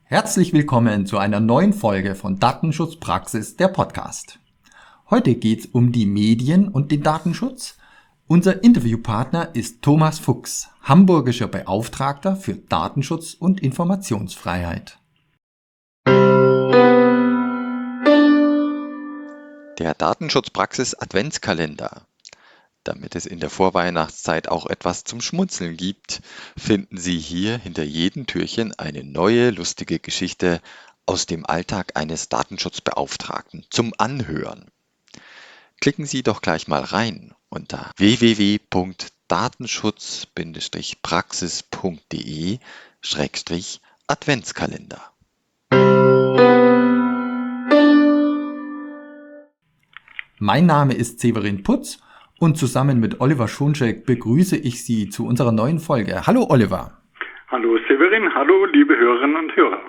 Herzlich willkommen zu einer neuen Folge von Datenschutzpraxis, der Podcast. Heute geht's um die Medien und den Datenschutz. Unser Interviewpartner ist Thomas Fuchs, hamburgischer Beauftragter für Datenschutz und Informationsfreiheit. Der Datenschutzpraxis Adventskalender. Damit es in der Vorweihnachtszeit auch etwas zum Schmunzeln gibt, finden Sie hier hinter jedem Türchen eine neue, lustige Geschichte aus dem Alltag eines Datenschutzbeauftragten zum Anhören. Klicken Sie doch gleich mal rein unter www.datenschutz-praxis.de/Adventskalender. Mein Name ist Severin Putz und zusammen mit Oliver Schoncheck begrüße ich Sie zu unserer neuen Folge. Hallo Oliver. Hallo Severin, hallo liebe Hörerinnen und Hörer.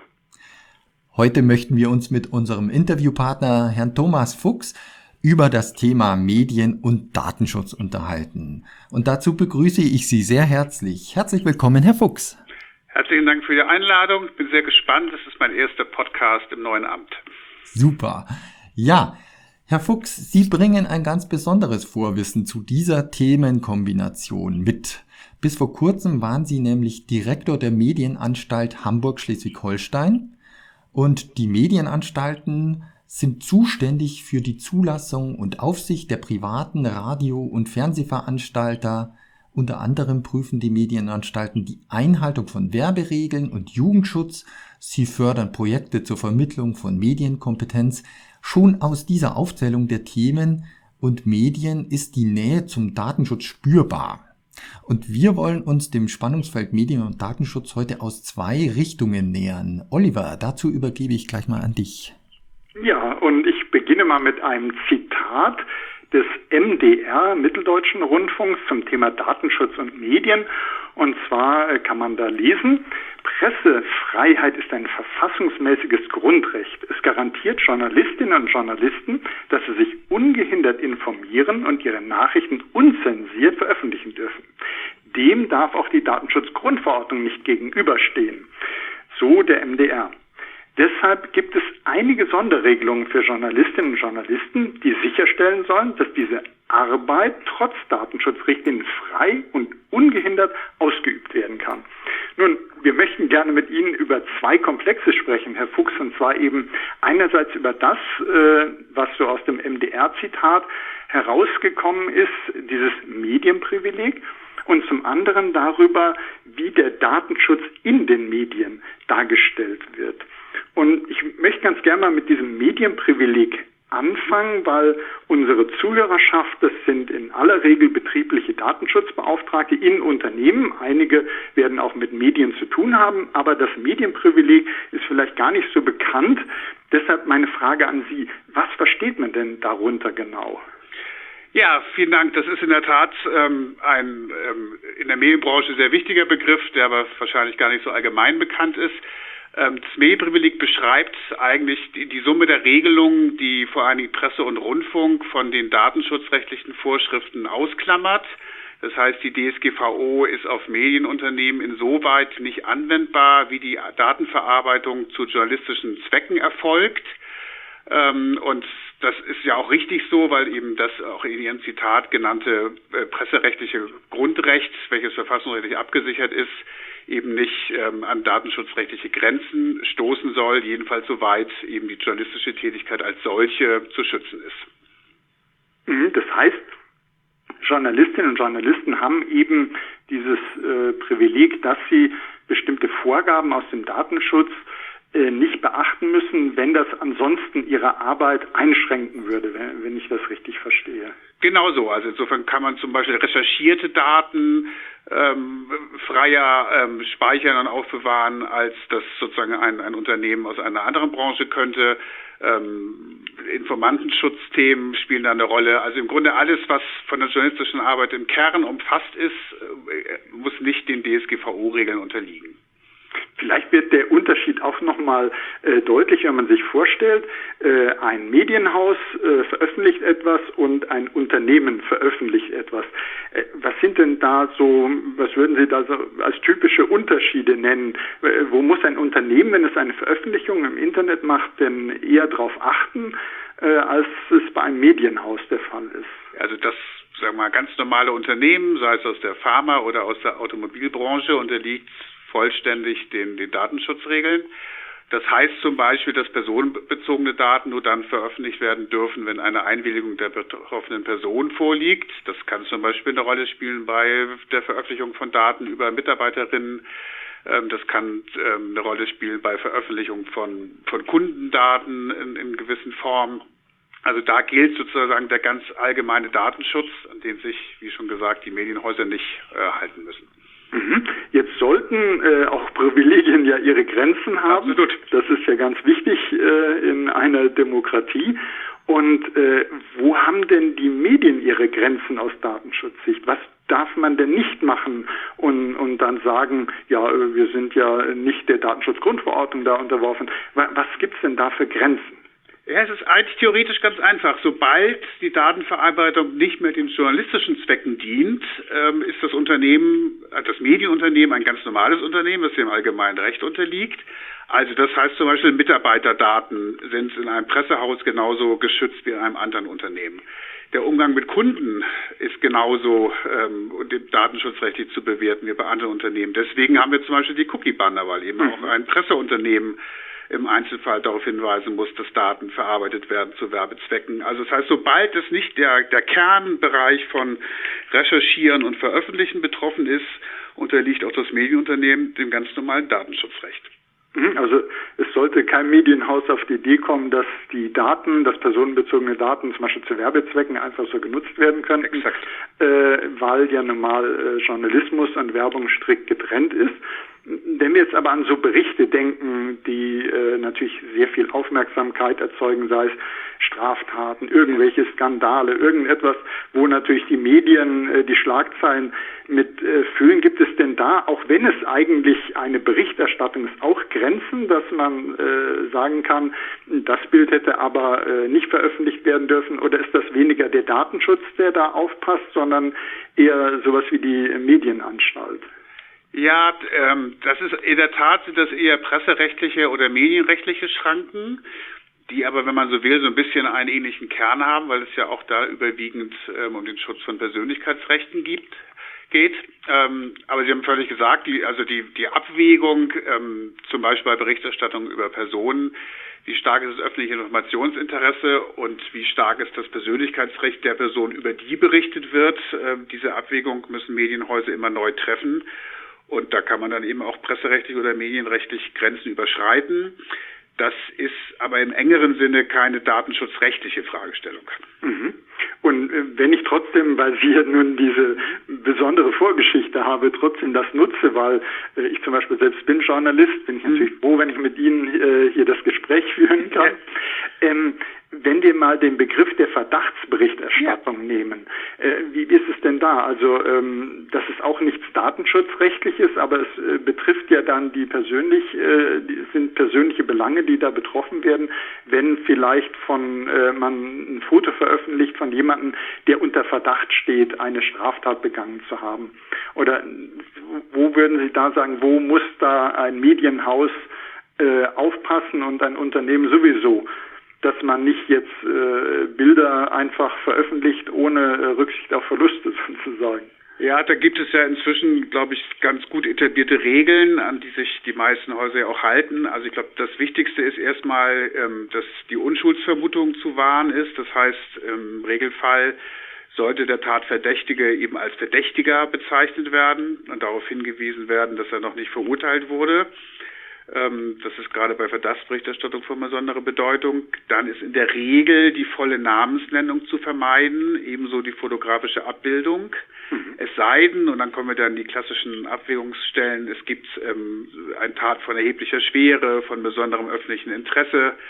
Heute möchten wir uns mit unserem Interviewpartner Herrn Thomas Fuchs über das Thema Medien- und Datenschutz unterhalten. Und dazu begrüße ich Sie sehr herzlich. Herzlich willkommen, Herr Fuchs. Herzlichen Dank für die Einladung. Ich bin sehr gespannt. Das ist mein erster Podcast im neuen Amt. Super. Ja, Herr Fuchs, Sie bringen ein ganz besonderes Vorwissen zu dieser Themenkombination mit. Bis vor kurzem waren Sie nämlich Direktor der Medienanstalt Hamburg-Schleswig-Holstein und die Medienanstalten sind zuständig für die Zulassung und Aufsicht der privaten Radio- und Fernsehveranstalter. Unter anderem prüfen die Medienanstalten die Einhaltung von Werberegeln und Jugendschutz. Sie fördern Projekte zur Vermittlung von Medienkompetenz. Schon aus dieser Aufzählung der Themen und Medien ist die Nähe zum Datenschutz spürbar. Und wir wollen uns dem Spannungsfeld Medien- und Datenschutz heute aus zwei Richtungen nähern. Oliver, dazu übergebe ich gleich mal an dich. Ja, und ich beginne mal mit einem Zitat des MDR, Mitteldeutschen Rundfunks, zum Thema Datenschutz und Medien. Und zwar kann man da lesen: Pressefreiheit ist ein verfassungsmäßiges Grundrecht. Es garantiert Journalistinnen und Journalisten, dass sie sich ungehindert informieren und ihre Nachrichten unzensiert veröffentlichen dürfen. Dem darf auch die Datenschutzgrundverordnung nicht gegenüberstehen. So der MDR. Deshalb gibt es einige Sonderregelungen für Journalistinnen und Journalisten, die sicherstellen sollen, dass diese Arbeit trotz Datenschutzrichtlinien frei und ungehindert ausgeübt werden kann. Nun, wir möchten gerne mit Ihnen über zwei Komplexe sprechen, Herr Fuchs, und zwar eben einerseits über das, was so aus dem MDR-Zitat herausgekommen ist, dieses Medienprivileg, und zum anderen darüber, wie der Datenschutz in den Medien dargestellt wird. Und ich möchte ganz gerne mal mit diesem Medienprivileg anfangen, weil unsere Zuhörerschaft, das sind in aller Regel betriebliche Datenschutzbeauftragte in Unternehmen. Einige werden auch mit Medien zu tun haben, aber das Medienprivileg ist vielleicht gar nicht so bekannt. Deshalb meine Frage an Sie: Was versteht man denn darunter genau? Ja, vielen Dank. Das ist in der Tat ein in der Medienbranche sehr wichtiger Begriff, der aber wahrscheinlich gar nicht so allgemein bekannt ist. Das Medienprivileg beschreibt eigentlich die Summe der Regelungen, die vor allen Dingen Presse und Rundfunk von den datenschutzrechtlichen Vorschriften ausklammert. Das heißt, die DSGVO ist auf Medienunternehmen insoweit nicht anwendbar, wie die Datenverarbeitung zu journalistischen Zwecken erfolgt. Und das ist ja auch richtig so, weil eben das auch in Ihrem Zitat genannte presserechtliche Grundrecht, welches verfassungsrechtlich abgesichert ist, eben nicht an datenschutzrechtliche Grenzen stoßen soll, jedenfalls soweit eben die journalistische Tätigkeit als solche zu schützen ist. Das heißt, Journalistinnen und Journalisten haben eben dieses Privileg, dass sie bestimmte Vorgaben aus dem Datenschutz nicht beachten müssen, wenn das ansonsten ihre Arbeit einschränken würde, wenn ich das richtig verstehe. Genau so. Also insofern kann man zum Beispiel recherchierte Daten freier speichern und aufbewahren, als das sozusagen ein Unternehmen aus einer anderen Branche könnte. Informantenschutzthemen spielen da eine Rolle. Also im Grunde alles, was von der journalistischen Arbeit im Kern umfasst ist, muss nicht den DSGVO-Regeln unterliegen. vielleicht wird der Unterschied auch nochmal deutlich, wenn man sich vorstellt, ein Medienhaus veröffentlicht etwas und ein Unternehmen veröffentlicht etwas. Was sind denn da so, was würden Sie da so als typische Unterschiede nennen? Wo muss ein Unternehmen, wenn es eine Veröffentlichung im Internet macht, denn eher darauf achten, als es bei einem Medienhaus der Fall ist? Also das, sagen wir mal, ganz normale Unternehmen, sei es aus der Pharma- oder aus der Automobilbranche, unterliegt vollständig den Datenschutzregeln. Das heißt zum Beispiel, dass personenbezogene Daten nur dann veröffentlicht werden dürfen, wenn eine Einwilligung der betroffenen Person vorliegt. Das kann zum Beispiel eine Rolle spielen bei der Veröffentlichung von Daten über Mitarbeiterinnen. Das kann eine Rolle spielen bei Veröffentlichung von Kundendaten in gewissen Formen. Also da gilt sozusagen der ganz allgemeine Datenschutz, an den sich, wie schon gesagt, die Medienhäuser nicht halten müssen. Jetzt sollten auch Privilegien ja ihre Grenzen haben. Absolut. Das ist ja ganz wichtig in einer Demokratie. Und wo haben denn die Medien ihre Grenzen aus Datenschutzsicht? Was darf man denn nicht machen und dann sagen, ja, wir sind ja nicht der Datenschutzgrundverordnung da unterworfen. Was gibt's denn da für Grenzen? Ja, es ist eigentlich theoretisch ganz einfach. Sobald die Datenverarbeitung nicht mehr den journalistischen Zwecken dient, ist das Unternehmen, das Medienunternehmen ein ganz normales Unternehmen, das dem allgemeinen Recht unterliegt. Also das heißt zum Beispiel, Mitarbeiterdaten sind in einem Pressehaus genauso geschützt wie in einem anderen Unternehmen. Der Umgang mit Kunden ist genauso datenschutzrechtlich zu bewerten wie bei anderen Unternehmen. Deswegen haben wir zum Beispiel die Cookie-Banner, weil eben auch ein Presseunternehmen im Einzelfall darauf hinweisen muss, dass Daten verarbeitet werden zu Werbezwecken. Also das heißt, sobald es nicht der Kernbereich von Recherchieren und Veröffentlichen betroffen ist, unterliegt auch das Medienunternehmen dem ganz normalen Datenschutzrecht. Also es sollte kein Medienhaus auf die Idee kommen, dass die Daten, dass personenbezogene Daten zum Beispiel zu Werbezwecken einfach so genutzt werden können, weil ja normal Journalismus und Werbung strikt getrennt ist. Wenn wir jetzt aber an so Berichte denken, die natürlich sehr viel Aufmerksamkeit erzeugen, sei es Straftaten, irgendwelche Skandale, irgendetwas, wo natürlich die Medien die Schlagzeilen mit füllen, gibt es denn da, auch wenn es eigentlich eine Berichterstattung ist, auch Grenzen, dass man sagen kann, das Bild hätte aber nicht veröffentlicht werden dürfen, oder ist das weniger der Datenschutz, der da aufpasst, sondern eher sowas wie die Medienanstalt? Ja, das ist in der Tat, sind das eher presserechtliche oder medienrechtliche Schranken, die aber, wenn man so will, so ein bisschen einen ähnlichen Kern haben, weil es ja auch da überwiegend um den Schutz von Persönlichkeitsrechten geht. Aber Sie haben völlig gesagt, die Abwägung, zum Beispiel bei Berichterstattung über Personen, wie stark ist das öffentliche Informationsinteresse und wie stark ist das Persönlichkeitsrecht der Person, über die berichtet wird. Diese Abwägung müssen Medienhäuser immer neu treffen. Und da kann man dann eben auch presserechtlich oder medienrechtlich Grenzen überschreiten. Das ist aber im engeren Sinne keine datenschutzrechtliche Fragestellung. Und wenn ich trotzdem, weil Sie ja nun diese besondere Vorgeschichte habe, trotzdem das nutze, weil ich zum Beispiel selbst bin Journalist, bin ich natürlich froh, wenn ich mit Ihnen hier das Gespräch führen kann. Wenn wir mal den Begriff der Verdachtsberichterstattung nehmen, wie ist es denn da? Also das ist auch nichts Datenschutzrechtliches, aber es betrifft ja dann sind persönliche Belange, die da betroffen werden, wenn vielleicht man ein Foto veröffentlicht von jemandem, der unter Verdacht steht, eine Straftat begangen zu haben. Oder wo würden Sie da sagen, wo muss da ein Medienhaus aufpassen und ein Unternehmen sowieso, dass man nicht jetzt Bilder einfach veröffentlicht ohne Rücksicht auf Verluste sozusagen? Ja, da gibt es ja inzwischen, glaube ich, ganz gut etablierte Regeln, an die sich die meisten Häuser ja auch halten. Also ich glaube, das Wichtigste ist erstmal, dass die Unschuldsvermutung zu wahren ist. Das heißt, im Regelfall sollte der Tatverdächtige eben als Verdächtiger bezeichnet werden und darauf hingewiesen werden, dass er noch nicht verurteilt wurde. Das ist gerade bei Verdachtsberichterstattung von besonderer Bedeutung. Dann ist in der Regel die volle Namensnennung zu vermeiden, ebenso die fotografische Abbildung. Es sei denn, und dann kommen wir dann in die klassischen Abwägungsstellen, es gibt eine Tat von erheblicher Schwere, von besonderem öffentlichen Interesse,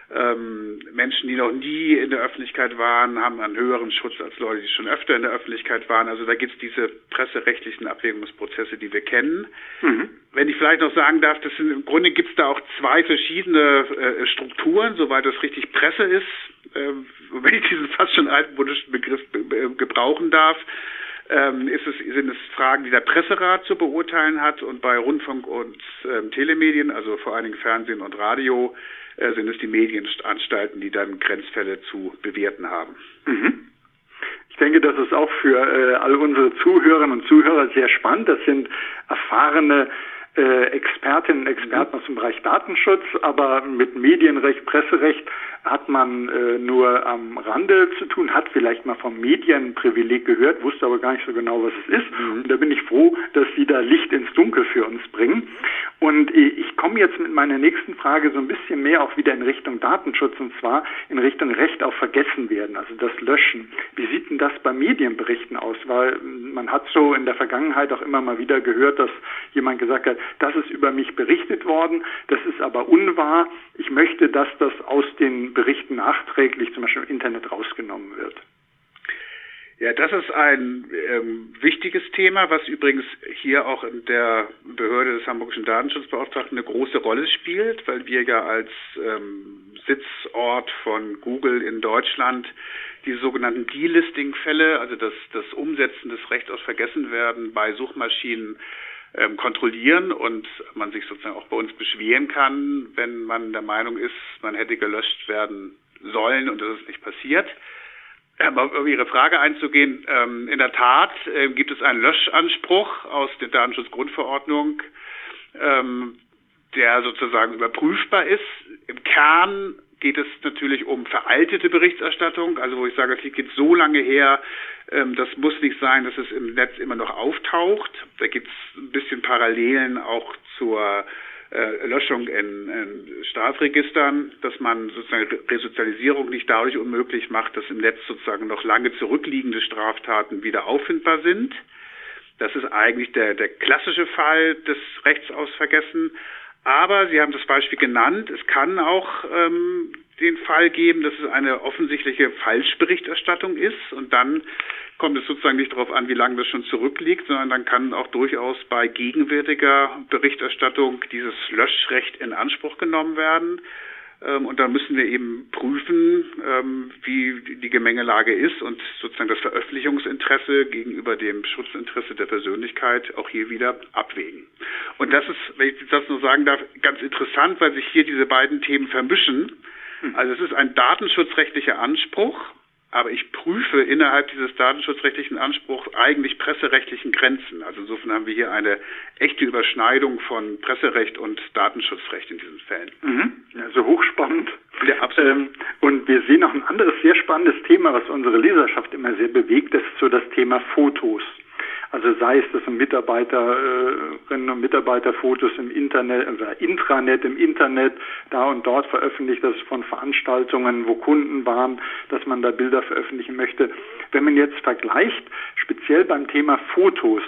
Menschen, die noch nie in der Öffentlichkeit waren, haben einen höheren Schutz als Leute, die schon öfter in der Öffentlichkeit waren. Also da gibt es diese presserechtlichen Abwägungsprozesse, die wir kennen. Wenn ich vielleicht noch sagen darf, im Grunde gibt es da auch zwei verschiedene Strukturen, soweit das richtig Presse ist, wenn ich diesen fast schon altmodischen Begriff gebrauchen darf. Sind es Fragen, die der Presserat zu beurteilen hat, und bei Rundfunk und Telemedien, also vor allen Dingen Fernsehen und Radio, sind es die Medienanstalten, die dann Grenzfälle zu bewerten haben. Ich denke, das ist auch für all unsere Zuhörerinnen und Zuhörer sehr spannend. Das sind erfahrene Expertinnen und Experten aus dem Bereich Datenschutz, aber mit Medienrecht, Presserecht hat man nur am Rande zu tun, hat vielleicht mal vom Medienprivileg gehört, wusste aber gar nicht so genau, was es ist. Und da bin ich froh, dass Sie da Licht ins Dunkel für uns bringen. Und ich komme jetzt mit meiner nächsten Frage so ein bisschen mehr auch wieder in Richtung Datenschutz, und zwar in Richtung Recht auf Vergessenwerden, also das Löschen. Wie sieht denn das bei Medienberichten aus? Weil man hat so in der Vergangenheit auch immer mal wieder gehört, dass jemand gesagt hat, das ist über mich berichtet worden, das ist aber unwahr. Ich möchte, dass das aus den Berichten nachträglich zum Beispiel im Internet rausgenommen wird. Ja, das ist ein wichtiges Thema, was übrigens hier auch in der Behörde des Hamburgischen Datenschutzbeauftragten eine große Rolle spielt, weil wir ja als Sitzort von Google in Deutschland die sogenannten Delisting-Fälle, also das Umsetzen des Rechts auf Vergessenwerden bei Suchmaschinen kontrollieren, und man sich sozusagen auch bei uns beschweren kann, wenn man der Meinung ist, man hätte gelöscht werden sollen und das ist nicht passiert. Aber auf Ihre Frage einzugehen, in der Tat gibt es einen Löschanspruch aus der Datenschutzgrundverordnung, der sozusagen überprüfbar ist. Im Kern geht es natürlich um veraltete Berichterstattung, also wo ich sage, das geht so lange her, das muss nicht sein, dass es im Netz immer noch auftaucht. Da gibt es ein bisschen Parallelen auch zur Löschung in Strafregistern, dass man sozusagen Resozialisierung nicht dadurch unmöglich macht, dass im Netz sozusagen noch lange zurückliegende Straftaten wieder auffindbar sind. Das ist eigentlich der klassische Fall des Rechts aufs Vergessen. Aber Sie haben das Beispiel genannt, es kann auch den Fall geben, dass es eine offensichtliche Falschberichterstattung ist, und dann kommt es sozusagen nicht darauf an, wie lange das schon zurückliegt, sondern dann kann auch durchaus bei gegenwärtiger Berichterstattung dieses Löschrecht in Anspruch genommen werden. Und dann müssen wir eben prüfen, wie die Gemengelage ist und sozusagen das Veröffentlichungsinteresse gegenüber dem Schutzinteresse der Persönlichkeit auch hier wieder abwägen. Und das ist, wenn ich das nur sagen darf, ganz interessant, weil sich hier diese beiden Themen vermischen. Also es ist ein datenschutzrechtlicher Anspruch, aber ich prüfe innerhalb dieses datenschutzrechtlichen Anspruchs eigentlich presserechtlichen Grenzen. Also insofern haben wir hier eine echte Überschneidung von Presserecht und Datenschutzrecht in diesen Fällen. Also hochspannend. Ja, absolut. Und wir sehen noch ein anderes sehr spannendes Thema, was unsere Leserschaft immer sehr bewegt, das ist so das Thema Fotos. Also sei es, dass Mitarbeiterinnen und Mitarbeiter Fotos im Internet oder Intranet im Internet da und dort veröffentlicht, das von Veranstaltungen, wo Kunden waren, dass man da Bilder veröffentlichen möchte. Wenn man jetzt vergleicht, speziell beim Thema Fotos,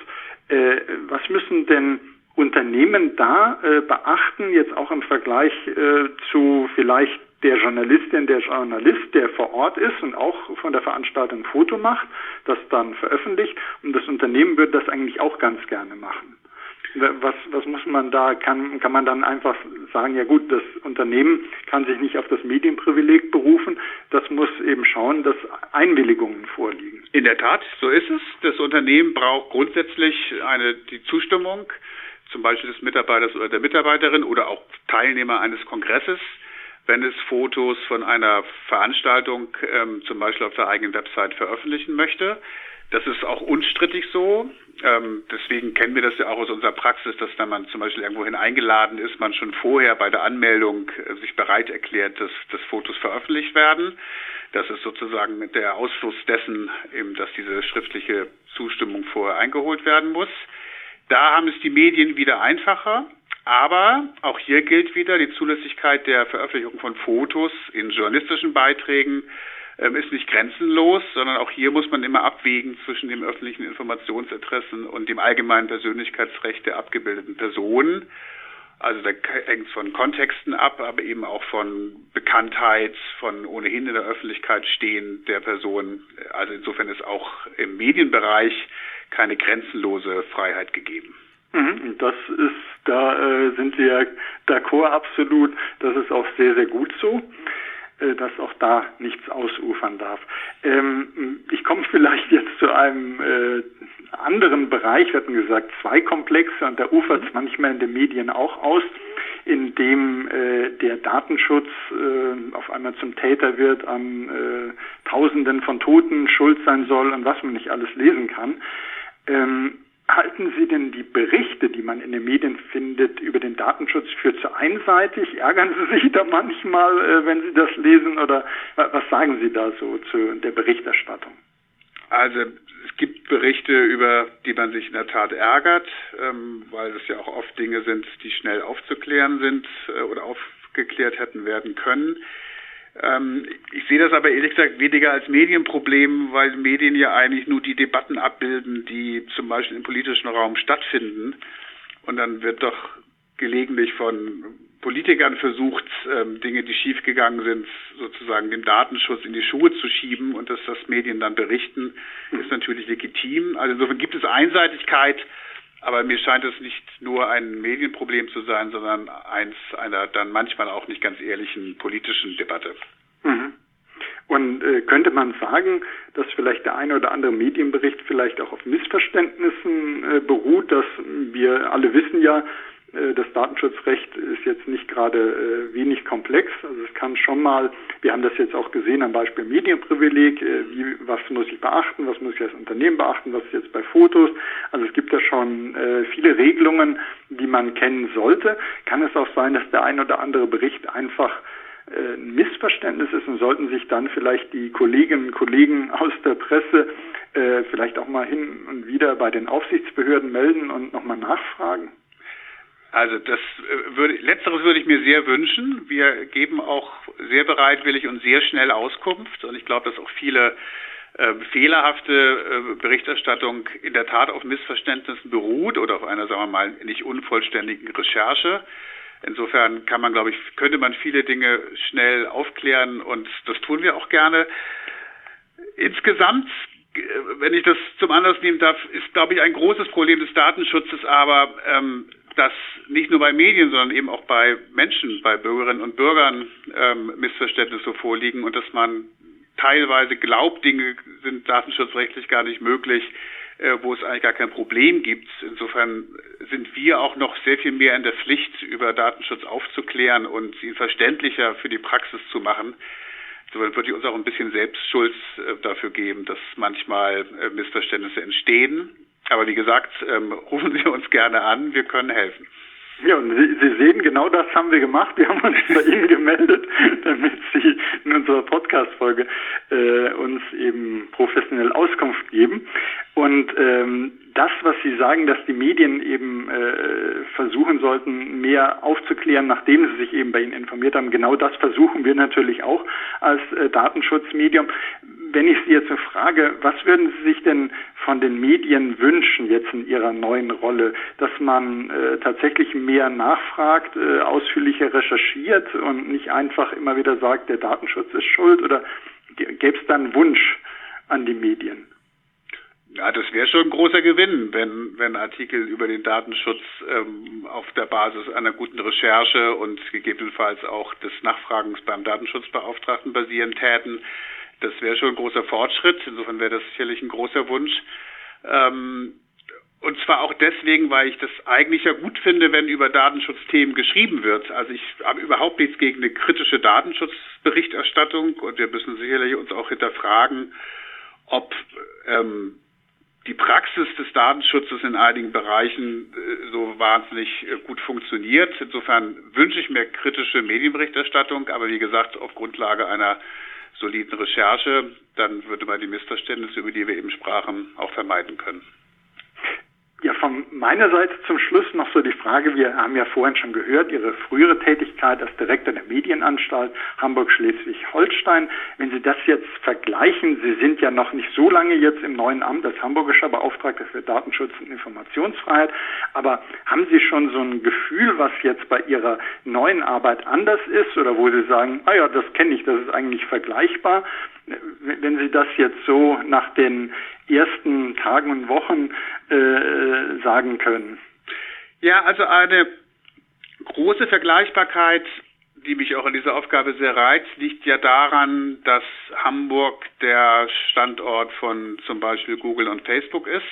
was müssen denn Unternehmen da beachten, jetzt auch im Vergleich zu vielleicht der Journalistin, der Journalist, der vor Ort ist und auch von der Veranstaltung ein Foto macht, das dann veröffentlicht, und das Unternehmen würde das eigentlich auch ganz gerne machen. Was muss man da, kann man dann einfach sagen, ja gut, das Unternehmen kann sich nicht auf das Medienprivileg berufen, das muss eben schauen, dass Einwilligungen vorliegen. In der Tat, so ist es. Das Unternehmen braucht grundsätzlich die Zustimmung, zum Beispiel des Mitarbeiters oder der Mitarbeiterin oder auch Teilnehmer eines Kongresses, wenn es Fotos von einer Veranstaltung zum Beispiel auf der eigenen Website veröffentlichen möchte. Das ist auch unstrittig so. Deswegen kennen wir das ja auch aus unserer Praxis, dass wenn man zum Beispiel irgendwohin eingeladen ist, man schon vorher bei der Anmeldung sich bereit erklärt, dass Fotos veröffentlicht werden. Das ist sozusagen der Ausfluss dessen, eben, dass diese schriftliche Zustimmung vorher eingeholt werden muss. Da haben es die Medien wieder einfacher. Aber auch hier gilt wieder, die Zulässigkeit der Veröffentlichung von Fotos in journalistischen Beiträgen ist nicht grenzenlos, sondern auch hier muss man immer abwägen zwischen dem öffentlichen Informationsinteressen und dem allgemeinen Persönlichkeitsrecht der abgebildeten Personen. Also da hängt es von Kontexten ab, aber eben auch von Bekanntheit, von ohnehin in der Öffentlichkeit stehen der Person. Also insofern ist auch im Medienbereich keine grenzenlose Freiheit gegeben. Das ist, da sind wir ja d'accord absolut. Das ist auch sehr, sehr gut so, dass auch da nichts ausufern darf. Ich komme vielleicht jetzt zu einem anderen Bereich. Wir hatten gesagt, zwei Komplexe, und da ufert es manchmal in den Medien auch aus, in dem der Datenschutz auf einmal zum Täter wird, an Tausenden von Toten schuld sein soll und was man nicht alles lesen kann. Halten Sie denn die Berichte, die man in den Medien findet, über den Datenschutz für zu einseitig? Ärgern Sie sich da manchmal, wenn Sie das lesen, oder was sagen Sie da so zu der Berichterstattung? Also es gibt Berichte, über die man sich in der Tat ärgert, weil es ja auch oft Dinge sind, die schnell aufzuklären sind oder aufgeklärt hätten werden können. Ich sehe das aber ehrlich gesagt weniger als Medienproblem, weil Medien ja eigentlich nur die Debatten abbilden, die zum Beispiel im politischen Raum stattfinden. Und dann wird doch gelegentlich von Politikern versucht, Dinge, die schiefgegangen sind, sozusagen dem Datenschutz in die Schuhe zu schieben, und dass das Medien dann berichten, ist natürlich legitim. Also insofern gibt es Einseitigkeit, aber mir scheint es nicht nur ein Medienproblem zu sein, sondern eins einer dann manchmal auch nicht ganz ehrlichen politischen Debatte. Und könnte man sagen, dass vielleicht der eine oder andere Medienbericht vielleicht auch auf Missverständnissen beruht, dass wir alle wissen ja, das Datenschutzrecht ist jetzt nicht gerade wenig komplex. Also es kann schon mal, wir haben das jetzt auch gesehen am Beispiel Medienprivileg, was muss ich beachten, was muss ich als Unternehmen beachten, was ist jetzt bei Fotos. Also es gibt da schon viele Regelungen, die man kennen sollte. Kann es auch sein, dass der ein oder andere Bericht einfach ein Missverständnis ist, und sollten sich dann vielleicht die Kolleginnen und Kollegen aus der Presse vielleicht auch mal hin und wieder bei den Aufsichtsbehörden melden und nochmal nachfragen? Also Letzteres würde ich mir sehr wünschen. Wir geben auch sehr bereitwillig und sehr schnell Auskunft, und ich glaube, dass auch viele fehlerhafte Berichterstattung in der Tat auf Missverständnissen beruht oder auf einer, sagen wir mal, nicht unvollständigen Recherche. Insofern könnte man viele Dinge schnell aufklären, und das tun wir auch gerne. Insgesamt, wenn ich das zum Anlass nehmen darf, ist, glaube ich, ein großes Problem des Datenschutzes aber, dass nicht nur bei Medien, sondern eben auch bei Menschen, bei Bürgerinnen und Bürgern Missverständnisse vorliegen, und dass man teilweise glaubt, Dinge sind datenschutzrechtlich gar nicht möglich, wo es eigentlich gar kein Problem gibt. Insofern sind wir auch noch sehr viel mehr in der Pflicht, über Datenschutz aufzuklären und sie verständlicher für die Praxis zu machen. Insofern würde ich uns auch ein bisschen Selbstschuld dafür geben, dass manchmal Missverständnisse entstehen. Aber wie gesagt, rufen Sie uns gerne an, wir können helfen. Ja, und Sie sehen, genau das haben wir gemacht. Wir haben uns bei Ihnen gemeldet, damit Sie in unserer Podcast-Folge uns eben professionell Auskunft geben. Und das, was Sie sagen, dass die Medien eben versuchen sollten, mehr aufzuklären, nachdem sie sich eben bei Ihnen informiert haben, genau das versuchen wir natürlich auch als Datenschutzmedium. Wenn ich Sie jetzt so frage, was würden Sie sich denn von den Medien wünschen jetzt in Ihrer neuen Rolle, dass man tatsächlich mehr nachfragt, ausführlicher recherchiert und nicht einfach immer wieder sagt, der Datenschutz ist schuld, oder gäbe es da einen Wunsch an die Medien? Ja, das wäre schon ein großer Gewinn, wenn Artikel über den Datenschutz auf der Basis einer guten Recherche und gegebenenfalls auch des Nachfragens beim Datenschutzbeauftragten basieren täten. Das wäre schon ein großer Fortschritt. Insofern wäre das sicherlich ein großer Wunsch. Und zwar auch deswegen, weil ich das eigentlich ja gut finde, wenn über Datenschutzthemen geschrieben wird. Also ich habe überhaupt nichts gegen eine kritische Datenschutzberichterstattung, und wir müssen sicherlich uns auch hinterfragen, ob die Praxis des Datenschutzes in einigen Bereichen so wahnsinnig gut funktioniert. Insofern wünsche ich mir kritische Medienberichterstattung, aber wie gesagt, auf Grundlage einer soliden Recherche, dann würde man die Missverständnisse, über die wir eben sprachen, auch vermeiden können. Ja, von meiner Seite zum Schluss noch so die Frage, wir haben ja vorhin schon gehört, Ihre frühere Tätigkeit als Direktor der Medienanstalt Hamburg-Schleswig-Holstein. Wenn Sie das jetzt vergleichen, Sie sind ja noch nicht so lange jetzt im neuen Amt als hamburgischer Beauftragter für Datenschutz und Informationsfreiheit, aber haben Sie schon so ein Gefühl, was jetzt bei Ihrer neuen Arbeit anders ist oder wo Sie sagen, ah ja, das kenne ich, das ist eigentlich vergleichbar? Wenn Sie das jetzt so nach den ersten Tagen und Wochen sagen können. Ja, also eine große Vergleichbarkeit, die mich auch in dieser Aufgabe sehr reizt, liegt ja daran, dass Hamburg der Standort von zum Beispiel Google und Facebook ist.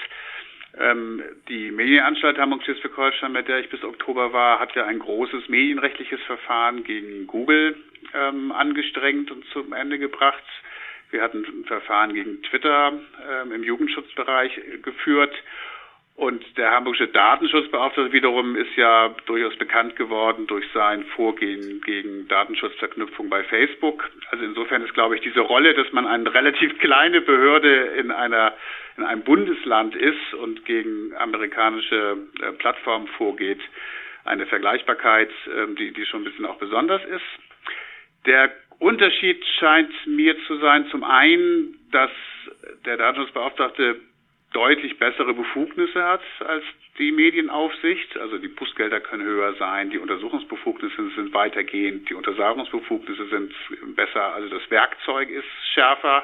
Die Medienanstalt Hamburg-Schleswig-Holstein, mit der ich bis Oktober war, hat ja ein großes medienrechtliches Verfahren gegen Google angestrengt und zum Ende gebracht. Wir hatten ein Verfahren gegen Twitter im Jugendschutzbereich geführt und der hamburgische Datenschutzbeauftragte wiederum ist ja durchaus bekannt geworden durch sein Vorgehen gegen Datenschutzverknüpfung bei Facebook. Also insofern ist, glaube ich, diese Rolle, dass man eine relativ kleine Behörde in einem Bundesland ist und gegen amerikanische Plattformen vorgeht, eine Vergleichbarkeit, die schon ein bisschen auch besonders ist. Der Unterschied scheint mir zu sein, zum einen, dass der Datenschutzbeauftragte deutlich bessere Befugnisse hat als die Medienaufsicht. Also die Bußgelder können höher sein, die Untersuchungsbefugnisse sind weitergehend, die Untersagungsbefugnisse sind besser, also das Werkzeug ist schärfer.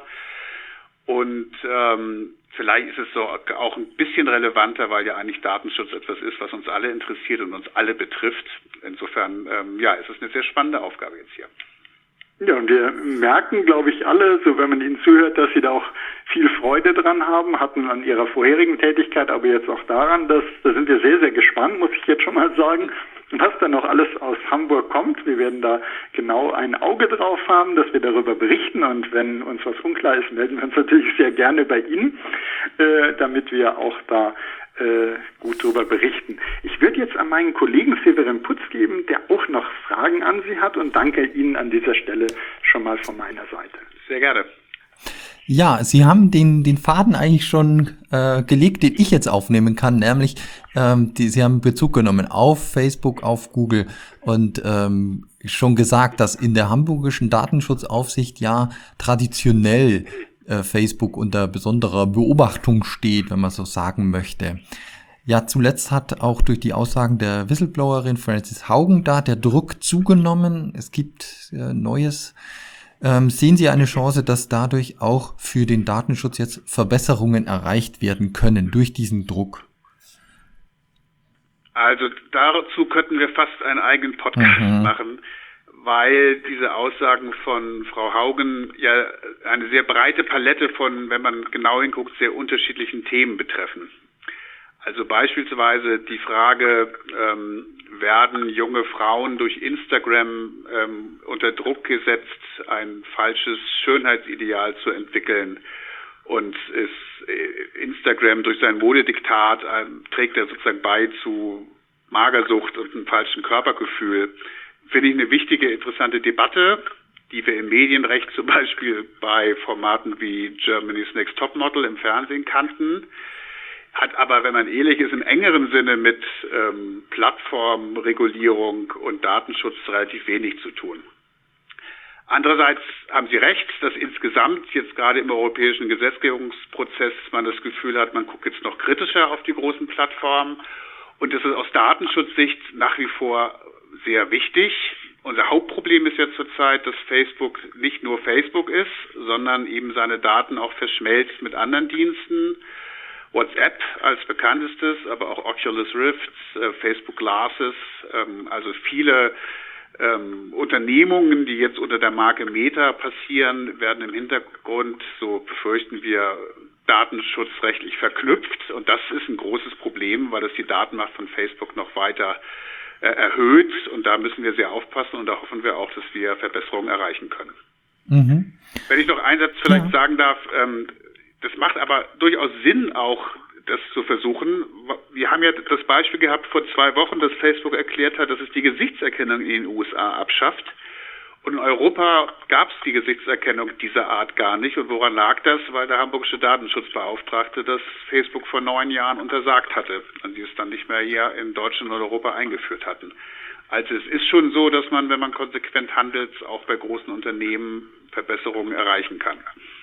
Und vielleicht ist es so auch ein bisschen relevanter, weil ja eigentlich Datenschutz etwas ist, was uns alle interessiert und uns alle betrifft. Insofern, ist es eine sehr spannende Aufgabe jetzt hier. Ja, und wir merken, glaube ich, alle, so wenn man Ihnen zuhört, dass Sie da auch viel Freude dran haben, hatten an Ihrer vorherigen Tätigkeit, aber jetzt auch daran, da sind wir sehr, sehr gespannt, muss ich jetzt schon mal sagen, was dann noch alles aus Hamburg kommt. Wir werden da genau ein Auge drauf haben, dass wir darüber berichten und wenn uns was unklar ist, melden wir uns natürlich sehr gerne bei Ihnen, damit wir auch da gut darüber berichten. Ich würde jetzt an meinen Kollegen Severin Putz geben, der auch noch Fragen an Sie hat und danke Ihnen an dieser Stelle schon mal von meiner Seite. Sehr gerne. Ja, Sie haben den Faden eigentlich schon gelegt, den ich jetzt aufnehmen kann, nämlich Sie haben Bezug genommen auf Facebook, auf Google und schon gesagt, dass in der hamburgischen Datenschutzaufsicht ja traditionell Facebook unter besonderer Beobachtung steht, wenn man so sagen möchte. Ja, zuletzt hat auch durch die Aussagen der Whistleblowerin Frances Haugen da der Druck zugenommen. Es gibt Neues. Sehen Sie eine Chance, dass dadurch auch für den Datenschutz jetzt Verbesserungen erreicht werden können durch diesen Druck? Also dazu könnten wir fast einen eigenen Podcast machen, weil diese Aussagen von Frau Haugen ja eine sehr breite Palette von, wenn man genau hinguckt, sehr unterschiedlichen Themen betreffen. Also beispielsweise die Frage, werden junge Frauen durch Instagram unter Druck gesetzt, ein falsches Schönheitsideal zu entwickeln und ist Instagram durch sein Modediktat trägt er sozusagen bei zu Magersucht und einem falschen Körpergefühl. Finde ich eine wichtige, interessante Debatte, die wir im Medienrecht zum Beispiel bei Formaten wie Germany's Next Topmodel im Fernsehen kannten, hat aber, wenn man ehrlich ist, im engeren Sinne mit Plattformregulierung und Datenschutz relativ wenig zu tun. Andererseits haben Sie recht, dass insgesamt jetzt gerade im europäischen Gesetzgebungsprozess man das Gefühl hat, man guckt jetzt noch kritischer auf die großen Plattformen und das ist aus Datenschutzsicht nach wie vor sehr wichtig. Unser Hauptproblem ist ja zurzeit, dass Facebook nicht nur Facebook ist, sondern eben seine Daten auch verschmelzt mit anderen Diensten. WhatsApp als bekanntestes, aber auch Oculus Rift, Facebook Glasses, also viele Unternehmungen, die jetzt unter der Marke Meta passieren, werden im Hintergrund, so befürchten wir, datenschutzrechtlich verknüpft. Und das ist ein großes Problem, weil das die Datenmacht von Facebook noch weiter erhöht. Und da müssen wir sehr aufpassen und da hoffen wir auch, dass wir Verbesserungen erreichen können. Mhm. Wenn ich noch einen Satz vielleicht sagen darf, das macht aber durchaus Sinn, auch das zu versuchen. Wir haben ja das Beispiel gehabt vor 2 Wochen, dass Facebook erklärt hat, dass es die Gesichtserkennung in den USA abschafft. Und in Europa gab es die Gesichtserkennung dieser Art gar nicht. Und woran lag das? Weil der hamburgische Datenschutzbeauftragte das Facebook vor 9 Jahren untersagt hatte und die es dann nicht mehr hier in Deutschland und Europa eingeführt hatten. Also es ist schon so, dass man, wenn man konsequent handelt, auch bei großen Unternehmen Verbesserungen erreichen kann.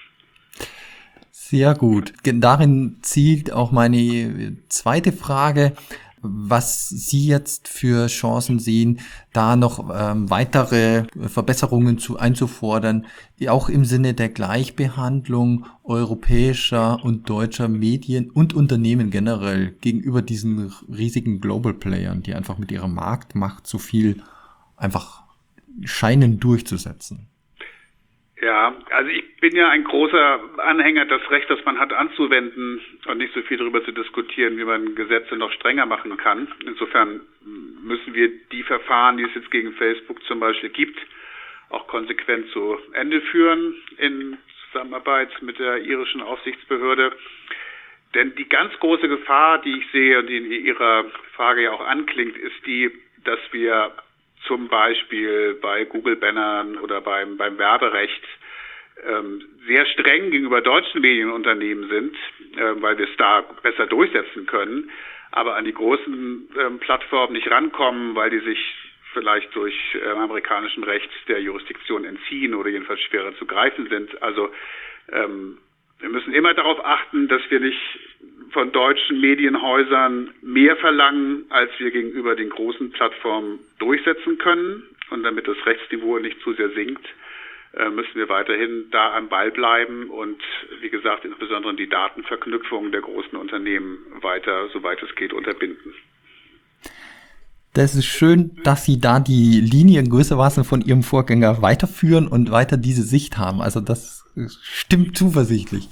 Sehr gut. Darin zielt auch meine zweite Frage, was Sie jetzt für Chancen sehen, da noch weitere Verbesserungen einzufordern, auch im Sinne der Gleichbehandlung europäischer und deutscher Medien und Unternehmen generell gegenüber diesen riesigen Global Playern, die einfach mit ihrer Marktmacht so viel einfach scheinen durchzusetzen. Ja, also ich bin ja ein großer Anhänger, das Recht, das man hat, anzuwenden und nicht so viel darüber zu diskutieren, wie man Gesetze noch strenger machen kann. Insofern müssen wir die Verfahren, die es jetzt gegen Facebook zum Beispiel gibt, auch konsequent zu Ende führen in Zusammenarbeit mit der irischen Aufsichtsbehörde. Denn die ganz große Gefahr, die ich sehe und die in Ihrer Frage ja auch anklingt, ist die, dass wir zum Beispiel bei Google-Bannern oder beim Werberecht sehr streng gegenüber deutschen Medienunternehmen sind, weil wir es da besser durchsetzen können, aber an die großen Plattformen nicht rankommen, weil die sich vielleicht durch amerikanischem Recht der Jurisdiktion entziehen oder jedenfalls schwerer zu greifen sind. Also wir müssen immer darauf achten, dass wir nicht von deutschen Medienhäusern mehr verlangen, als wir gegenüber den großen Plattformen durchsetzen können. Und damit das Rechtsniveau nicht zu sehr sinkt, müssen wir weiterhin da am Ball bleiben und, wie gesagt, insbesondere die Datenverknüpfung der großen Unternehmen weiter, soweit es geht, unterbinden. Das ist schön, dass Sie da die Linie gewissermaßen von Ihrem Vorgänger weiterführen und weiter diese Sicht haben. Also das stimmt zuversichtlich.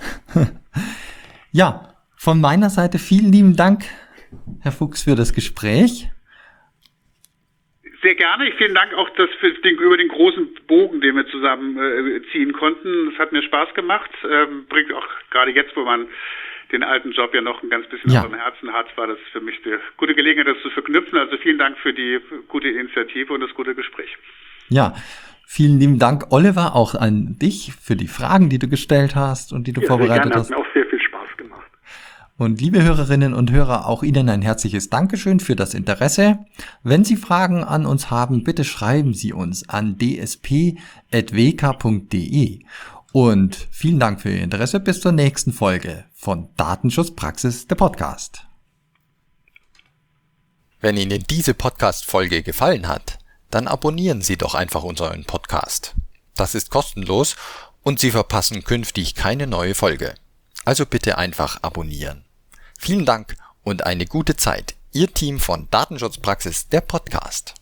Ja, von meiner Seite vielen lieben Dank, Herr Fuchs, für das Gespräch. Sehr gerne. Vielen Dank auch über den großen Bogen, den wir zusammen ziehen konnten. Es hat mir Spaß gemacht. Bringt auch gerade jetzt, wo man den alten Job ja noch ein ganz bisschen auf dem Herzen hat, war das für mich eine gute Gelegenheit, das zu verknüpfen. Also vielen Dank für die gute Initiative und das gute Gespräch. Ja, vielen lieben Dank, Oliver, auch an dich für die Fragen, die du gestellt hast und die du vorbereitet hast. Hat mir auch sehr viel Spaß gemacht. Und liebe Hörerinnen und Hörer, auch Ihnen ein herzliches Dankeschön für das Interesse. Wenn Sie Fragen an uns haben, bitte schreiben Sie uns an dsp@wk.de. Und vielen Dank für Ihr Interesse. Bis zur nächsten Folge von Datenschutzpraxis, der Podcast. Wenn Ihnen diese Podcast-Folge gefallen hat, dann abonnieren Sie doch einfach unseren Podcast. Das ist kostenlos und Sie verpassen künftig keine neue Folge. Also bitte einfach abonnieren. Vielen Dank und eine gute Zeit. Ihr Team von Datenschutzpraxis, der Podcast.